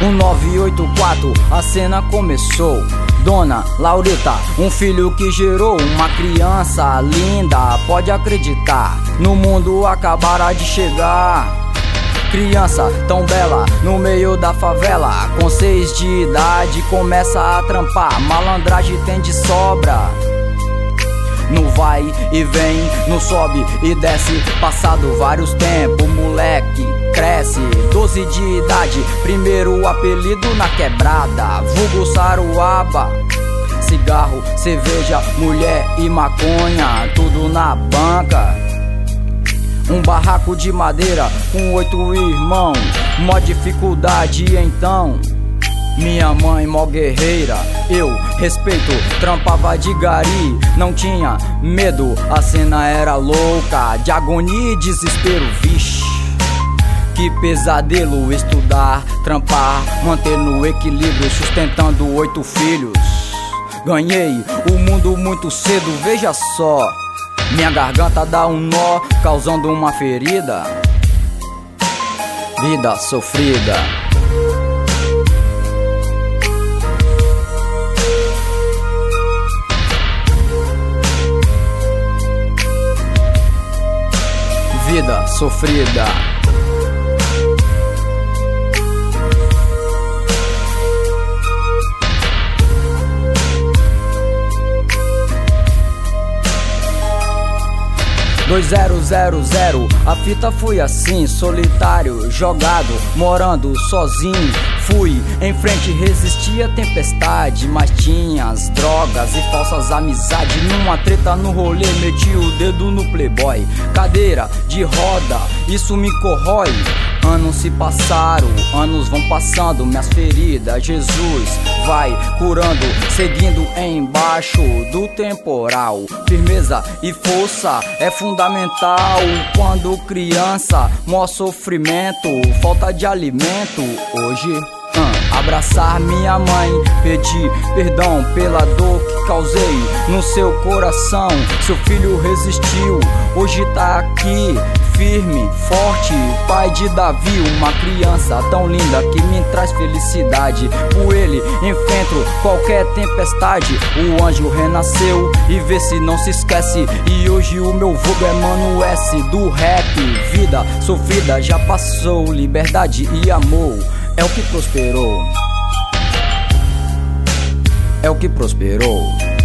No 984 a cena começou. Dona Laurita, um filho que gerou uma criança linda. Pode acreditar, no mundo acabara de chegar. Criança tão bela no meio da favela, com 6 de idade começa a trampar. Malandragem tem de sobra, no vai e vem, no sobe e desce. Passado vários tempos, moleque cresce. 12 de idade, primeiro apelido na quebrada, vulgo Saruaba. Cigarro, cerveja, mulher e maconha, tudo na banca. Um barraco de madeira com 8 irmãos, mó dificuldade então. Minha mãe mó guerreira, eu respeito, trampava de gari, não tinha medo, a cena era louca, de agonia e desespero, vixe. Que pesadelo, estudar, trampar, manter no equilíbrio, sustentando 8 filhos. Ganhei o mundo muito cedo, veja só. Minha garganta dá um nó, causando uma ferida. Vida sofrida. Vida sofrida. A fita foi assim, solitário, jogado, morando sozinho. Fui em frente, resisti à tempestade, mas tinha as drogas e falsas amizades. Numa treta no rolê, meti o dedo no playboy. Cadeira de roda, isso me corrói. Anos se passaram, anos vão passando, minhas feridas Jesus vai curando, seguindo embaixo do temporal. Firmeza e força é fundamental. Quando criança, maior sofrimento, falta de alimento. Hoje, abraçar minha mãe, pedir perdão pela dor que causei no seu coração. Seu filho resistiu, hoje tá aqui, firme, forte, pai de Davi. Uma criança tão linda que me traz felicidade. Por ele enfrento qualquer tempestade. O anjo renasceu e vê se não se esquece. E hoje o meu vulgo é Mano S do rap. Vida sofrida já passou, liberdade e amor é o que prosperou. É o que prosperou.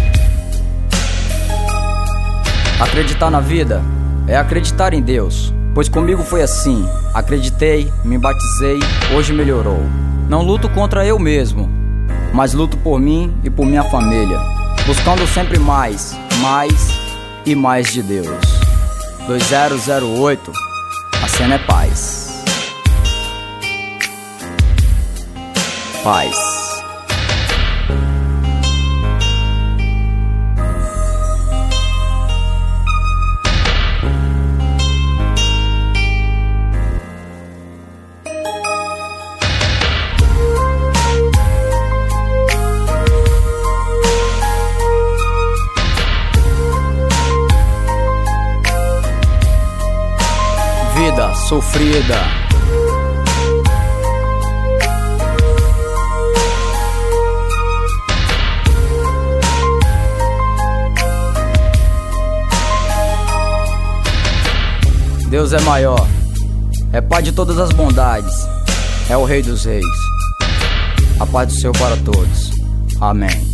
Acreditar na vida é acreditar em Deus, pois comigo foi assim. Acreditei, me batizei, hoje melhorou. Não luto contra eu mesmo, mas luto por mim e por minha família, buscando sempre mais, mais e mais de Deus. 2008, a cena é paz. Paz. Vida sofrida. Deus é maior, é Pai de todas as bondades, é o Rei dos Reis. A paz do Senhor para todos. Amém.